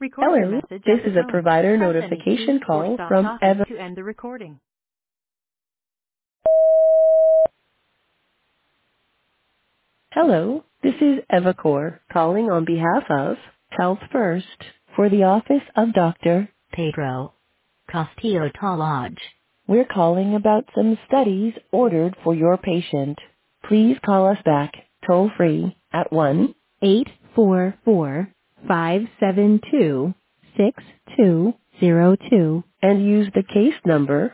Record your Hello, message this at the is a tone. provider Press any notification key or call stop from talking to end the recording. Hello, this is Evacor calling on behalf of Health First for the office of Dr. Pedro Castillo Talaj. We're calling about some studies ordered for your patient. Please call us back toll free at 1-844-572-6202 and use the case number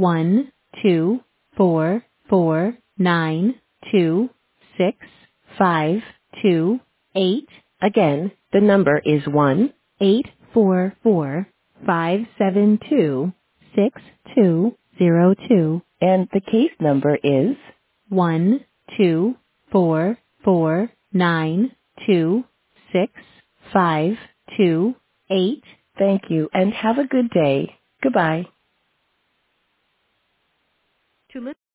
1244926. Again, the number is 1-844-572-6202 and the case number is 12449265228. Thank you and have a good day. Goodbye. To listen